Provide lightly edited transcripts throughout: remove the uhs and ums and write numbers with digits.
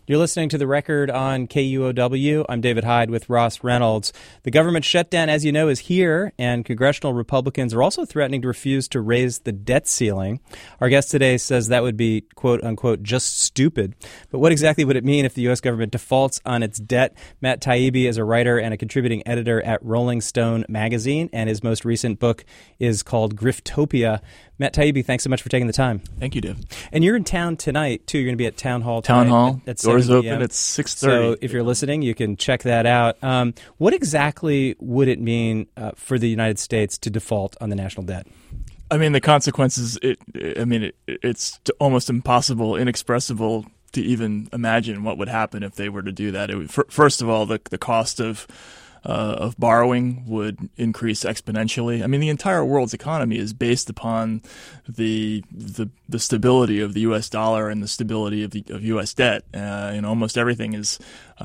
You're listening to The Record on KUOW. I'm David Hyde with Ross Reynolds. The government shutdown, as you know, is here, and congressional Republicans are also threatening to refuse to raise the debt ceiling. Our guest today says that would be, quote unquote, just stupid. But what exactly would it mean if the U.S. government defaults on its debt? Matt Taibbi is a writer and a contributing editor at Rolling Stone magazine, and his most recent book is called Griftopia. Matt Taibbi, thanks so much for taking the time. Thank you, Dave. And you're in town tonight, too. You're going to be at Town Hall tonight. Town Hall. At Doors open at 6:30. So if you're listening, you can check that out. What exactly would it mean for the United States to default on the national debt? I mean, the consequences, it's almost impossible, inexpressible to even imagine what would happen if they were to do that. First of all, the cost of borrowing would increase exponentially. I mean, the entire world's economy is based upon the stability of the U.S. dollar and the stability of U.S. debt. Almost everything is,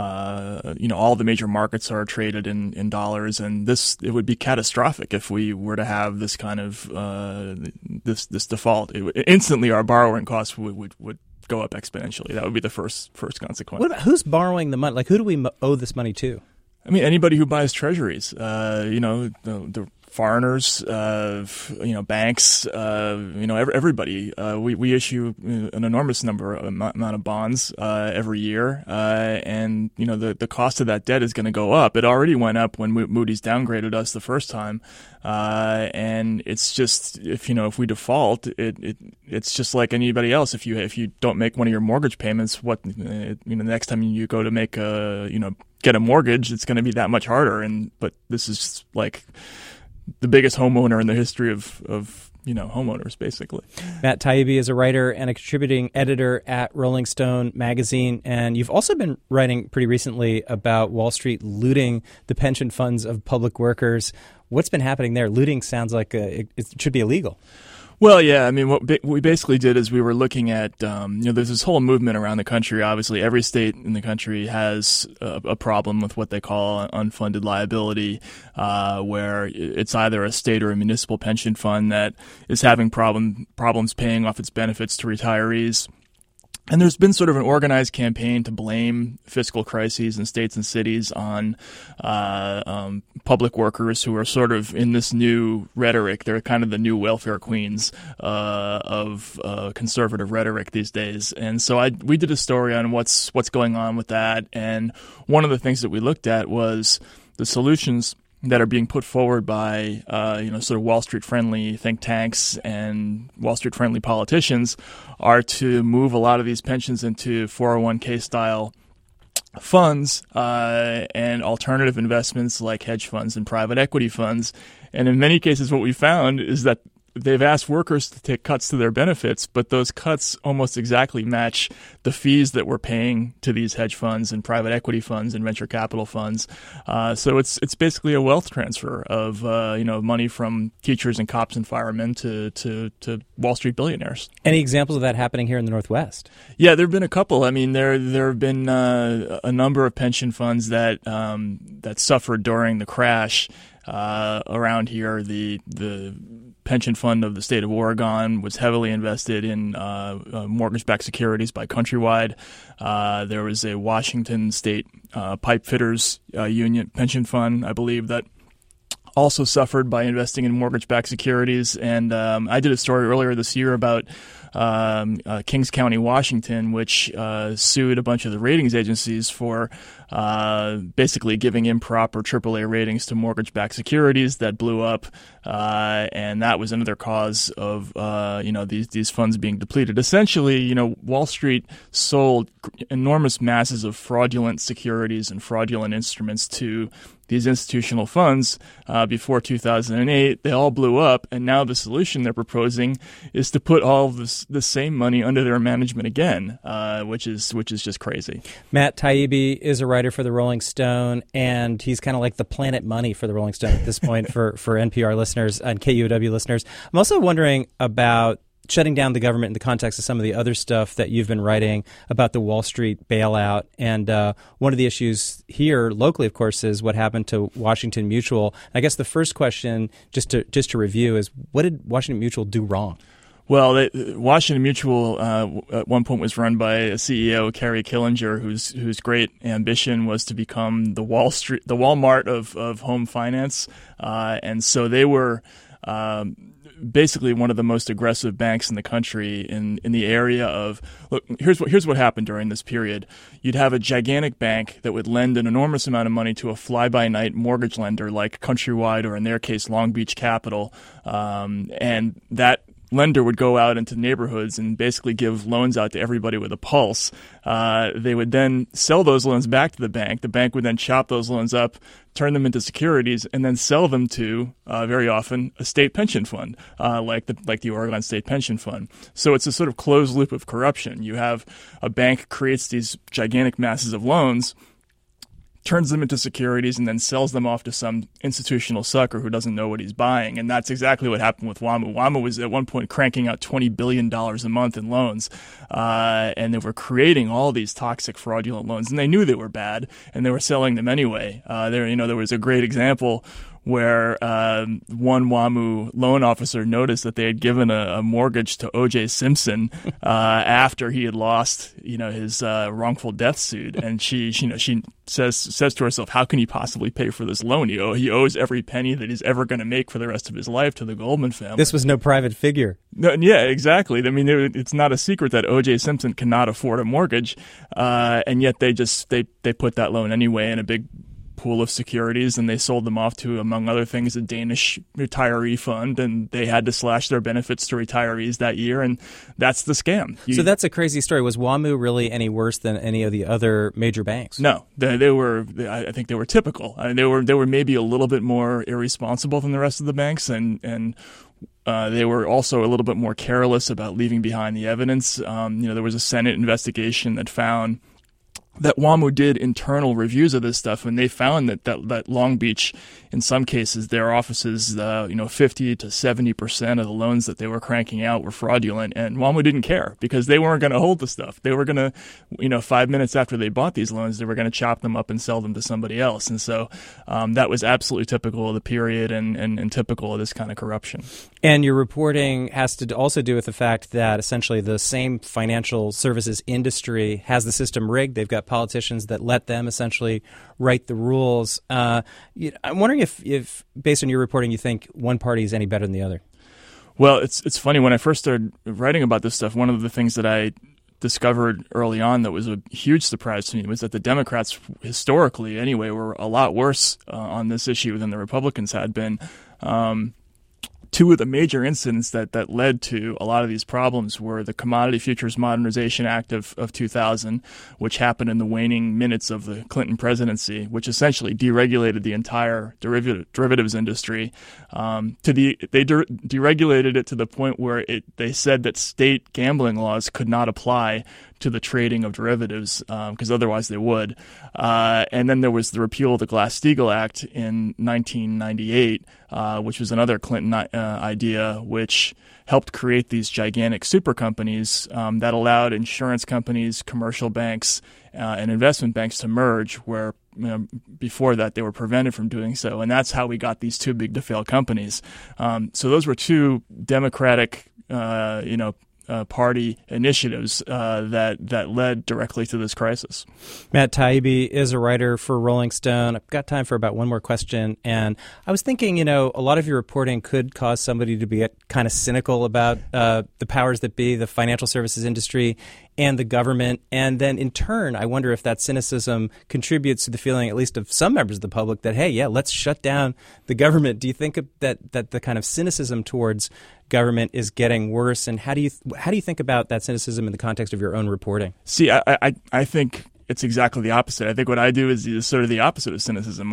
all the major markets are traded in dollars, and it would be catastrophic if we were to have this kind of this default. Instantly, our borrowing costs would go up exponentially. That would be the first consequence. What about who's borrowing the money? Like, who do we owe this money to? I mean, anybody who buys treasuries, the foreigners, banks, everybody. We issue an enormous amount of bonds every year, and the cost of that debt is going to go up. It already went up when Moody's downgraded us the first time, and it's just if we default, it's just like anybody else. If you don't make one of your mortgage payments, the next time you go to make get a mortgage, it's going to be that much harder. But this is like the biggest homeowner in the history of homeowners, basically. Matt Taibbi is a writer and a contributing editor at Rolling Stone magazine, and you've also been writing pretty recently about Wall Street looting the pension funds of public workers. What's been happening there? Looting sounds like it should be illegal. Well, yeah. I mean, what we basically did is we were looking at, there's this whole movement around the country. Obviously, every state in the country has a problem with what they call unfunded liability, where it's either a state or a municipal pension fund that is having problems paying off its benefits to retirees. And there's been sort of an organized campaign to blame fiscal crises in states and cities on public workers who are sort of in this new rhetoric. They're kind of the new welfare queens of conservative rhetoric these days. And so we did a story on what's going on with that. And one of the things that we looked at was the solutions that are being put forward by sort of Wall Street friendly think tanks and Wall Street friendly politicians are to move a lot of these pensions into 401k style funds and alternative investments like hedge funds and private equity funds. And in many cases, what we found is that they've asked workers to take cuts to their benefits, but those cuts almost exactly match the fees that we're paying to these hedge funds and private equity funds and venture capital funds. So it's basically a wealth transfer of money from teachers and cops and firemen to Wall Street billionaires. Any examples of that happening here in the Northwest? Yeah, there have been a couple. I mean, there have been a number of pension funds that suffered during the crash around here. The pension fund of the state of Oregon was heavily invested in mortgage-backed securities by Countrywide. There was a Washington State pipe fitters union pension fund, I believe, that also suffered by investing in mortgage-backed securities. And I did a story earlier this year about Kings County, Washington, which sued a bunch of the ratings agencies for basically giving improper AAA ratings to mortgage-backed securities that blew up, and that was another cause of these funds being depleted. Essentially, Wall Street sold enormous masses of fraudulent securities and fraudulent instruments to these institutional funds before 2008. They all blew up, and now the solution they're proposing is to put all of the same money under their management again, which is just crazy. Matt Taibbi is a writer for the Rolling Stone, and he's kind of like the Planet Money for the Rolling Stone at this point for NPR listeners and KUOW listeners. I'm also wondering about shutting down the government in the context of some of the other stuff that you've been writing about the Wall Street bailout. And one of the issues here locally, of course, is what happened to Washington Mutual. I guess the first question, just to review, is what did Washington Mutual do wrong? Well, Washington Mutual at one point was run by a CEO, Kerry Killinger, whose great ambition was to become the Walmart of home finance, and so they were basically one of the most aggressive banks in the country in the area of, look, here's what happened during this period. You'd have a gigantic bank that would lend an enormous amount of money to a fly-by-night mortgage lender like Countrywide, or in their case, Long Beach Capital, and that lender would go out into neighborhoods and basically give loans out to everybody with a pulse. They would then sell those loans back to the bank. The bank would then chop those loans up, turn them into securities, and then sell them to, very often, a state pension fund, like the Oregon State Pension Fund. So it's a sort of closed loop of corruption. You have a bank creates these gigantic masses of loans, turns them into securities, and then sells them off to some institutional sucker who doesn't know what he's buying. And that's exactly what happened with WAMU. WAMU was at one point cranking out $20 billion a month in loans, and they were creating all these toxic, fraudulent loans. And they knew they were bad, and they were selling them anyway. There was a great example where one WAMU loan officer noticed that they had given a mortgage to O.J. Simpson after he had lost, his wrongful death suit, and she says to herself, "How can he possibly pay for this loan? He owes every penny that he's ever going to make for the rest of his life to the Goldman family." This was no private figure. No, yeah, exactly. I mean, it's not a secret that O.J. Simpson cannot afford a mortgage, and yet they put that loan anyway in a big pool of securities, and they sold them off to, among other things, a Danish retiree fund, and they had to slash their benefits to retirees that year, and that's the scam. So that's a crazy story. Was WAMU really any worse than any of the other major banks? No, they were. I think they were typical. I mean, they were maybe a little bit more irresponsible than the rest of the banks, and they were also a little bit more careless about leaving behind the evidence. There was a Senate investigation that found that WAMU did internal reviews of this stuff, and they found that Long Beach, in some cases, their offices, 50 to 70% of the loans that they were cranking out were fraudulent, and WAMU didn't care because they weren't going to hold the stuff. They were going to, 5 minutes after they bought these loans, they were going to chop them up and sell them to somebody else. And so that was absolutely typical of the period and typical of this kind of corruption. And your reporting has to also do with the fact that essentially the same financial services industry has the system rigged. They've got politicians that let them essentially write the rules. I'm wondering if, based on your reporting, you think one party is any better than the other. Well, it's funny. When I first started writing about this stuff, one of the things that I discovered early on that was a huge surprise to me was that the Democrats, historically anyway, were a lot worse on this issue than the Republicans had been. Two of the major incidents that led to a lot of these problems were the Commodity Futures Modernization Act of 2000, which happened in the waning minutes of the Clinton presidency, which essentially deregulated the entire derivatives industry. They deregulated it to the point where they said that state gambling laws could not apply to the trading of derivatives, because otherwise they would. And then there was the repeal of the Glass-Steagall Act in 1998, which was another Clinton idea, which helped create these gigantic super companies that allowed insurance companies, commercial banks, and investment banks to merge, where before that they were prevented from doing so. And that's how we got these too big to fail companies. So those were two Democratic party initiatives that led directly to this crisis. Matt Taibbi is a writer for Rolling Stone. I've got time for about one more question. And I was thinking, a lot of your reporting could cause somebody to be kind of cynical about the powers that be, the financial services industry, and the government. And then in turn, I wonder if that cynicism contributes to the feeling, at least of some members of the public, that, hey, yeah, let's shut down the government. Do you think that the kind of cynicism towards government is getting worse? And how do you think about that cynicism in the context of your own reporting? See, I think it's exactly the opposite. I think what I do is sort of the opposite of cynicism.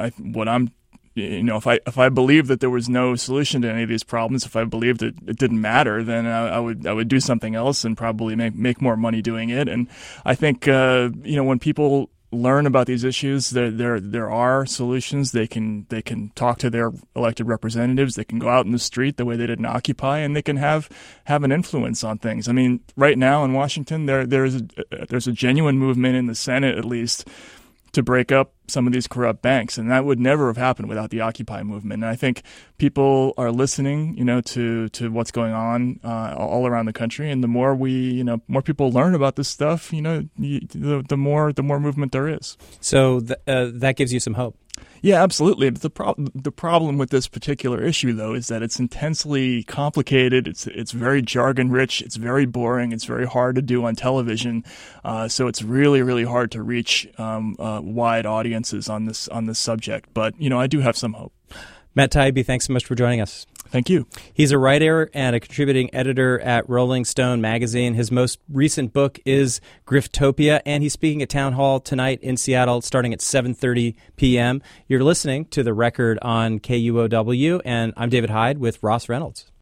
If I believed that there was no solution to any of these problems, if I believed that it didn't matter, then I would do something else and probably make more money doing it. And I think when people learn about these issues, there are solutions. They can talk to their elected representatives. They can go out in the street the way they did in Occupy, and they can have an influence on things. I mean, right now in Washington, there's a genuine movement in the Senate, at least, to break up some of these corrupt banks, and that would never have happened without the Occupy movement. And I think people are listening, to what's going on all around the country, and the more more people learn about this stuff, the more movement there is. So that gives you some hope. Yeah, absolutely. The problem with this particular issue, though, is that it's intensely complicated. It's very jargon rich. It's very boring. It's very hard to do on television. So it's really, really hard to reach wide audiences on this subject. But I do have some hope. Matt Taibbi, thanks so much for joining us. Thank you. He's a writer and a contributing editor at Rolling Stone magazine. His most recent book is Griftopia, and he's speaking at Town Hall tonight in Seattle starting at 7:30 p.m. You're listening to The Record on KUOW, and I'm David Hyde with Ross Reynolds.